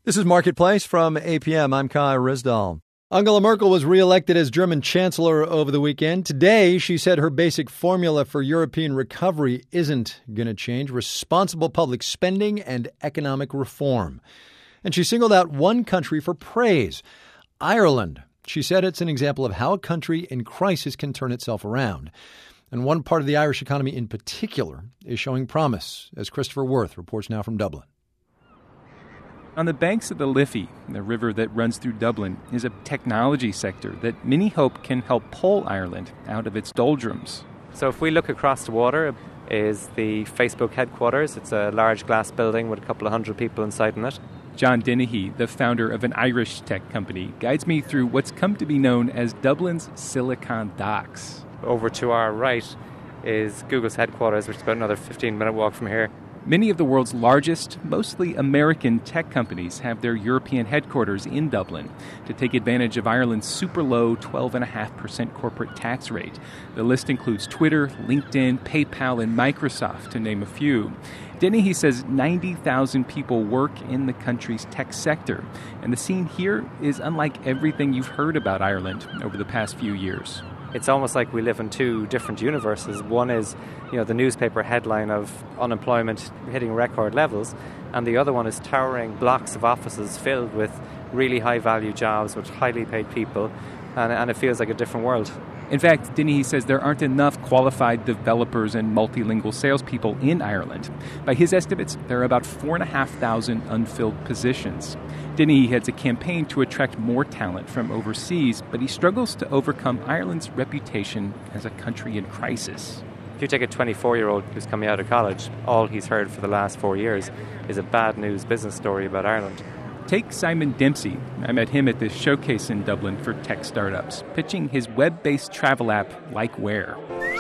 This is Marketplace from APM. I'm Kai Ryssdal. Angela Merkel was reelected as German Chancellor over the weekend. Today, she said her basic formula for European recovery isn't going to change: responsible public spending and economic reform. And she singled out one country for praise: Ireland. She said it's an example of how a country in crisis can turn itself around. And one part of the Irish economy in particular is showing promise, as Christopher Worth reports now from Dublin. On the banks of the Liffey, the river that runs through Dublin, is a technology sector that many hope can help pull Ireland out of its doldrums. So if we look across the water is the Facebook headquarters. It's a large glass building with a couple of hundred people inside in it. John Dennehy, the founder of an Irish tech company, guides me through what's come to be known as Dublin's Silicon Docks. Over to our right is Google's headquarters, which is about another 15-minute walk from here. Many of the world's largest, mostly American tech companies have their European headquarters in Dublin to take advantage of Ireland's super low 12.5% corporate tax rate. The list includes Twitter, LinkedIn, PayPal, and Microsoft, to name a few. Dennehy says 90,000 people work in the country's tech sector, and the scene here is unlike everything you've heard about Ireland over the past few years. It's almost like we live in two different universes. One is, the newspaper headline of unemployment hitting record levels, and the other one is towering blocks of offices filled with really high-value jobs with highly paid people, and it feels like a different world. In fact, Dennehy says there aren't enough qualified developers and multilingual salespeople in Ireland. By his estimates, there are about 4,500 unfilled positions. Dennehy heads a campaign to attract more talent from overseas, but he struggles to overcome Ireland's reputation as a country in crisis. If you take a 24-year-old who's coming out of college, all he's heard for the last 4 years is a bad news business story about Ireland. Take Simon Dempsey. I met him at this showcase in Dublin for tech startups, pitching his web-based travel app, Likeware.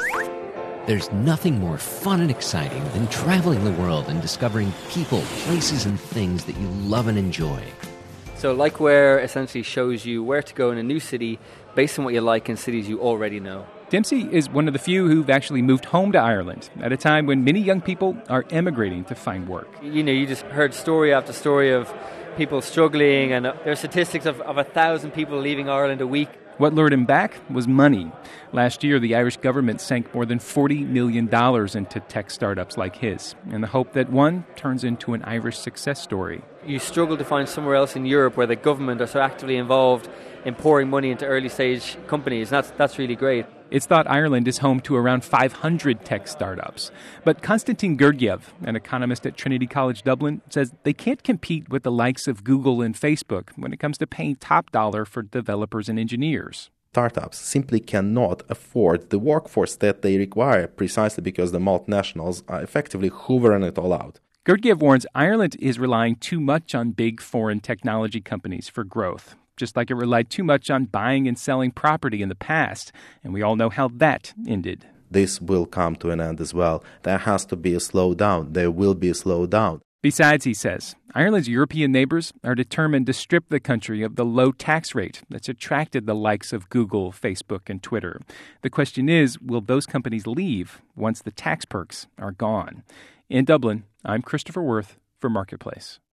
There's nothing more fun and exciting than traveling the world and discovering people, places, and things that you love and enjoy. So Likeware essentially shows you where to go in a new city based on what you like in cities you already know. Dempsey is one of the few who've actually moved home to Ireland at a time when many young people are emigrating to find work. You just heard story after story of people struggling, and there are statistics of 1,000 people leaving Ireland a week. What lured him back was money. Last year, the Irish government sank more than $40 million into tech startups like his, in the hope that one turns into an Irish success story. You struggle to find somewhere else in Europe where the government are so actively involved in pouring money into early-stage companies, and that's really great. It's thought Ireland is home to around 500 tech startups. But Konstantin Gurdgiev, an economist at Trinity College Dublin, says they can't compete with the likes of Google and Facebook when it comes to paying top dollar for developers and engineers. Startups simply cannot afford the workforce that they require precisely because the multinationals are effectively hoovering it all out. Gurdgiev warns Ireland is relying too much on big foreign technology companies for growth, just like it relied too much on buying and selling property in the past, and we all know how that ended. This will come to an end as well. There has to be a slowdown. There will be a slowdown. Besides, he says, Ireland's European neighbors are determined to strip the country of the low tax rate that's attracted the likes of Google, Facebook, and Twitter. The question is, will those companies leave once the tax perks are gone? In Dublin, I'm Christopher Worth for Marketplace.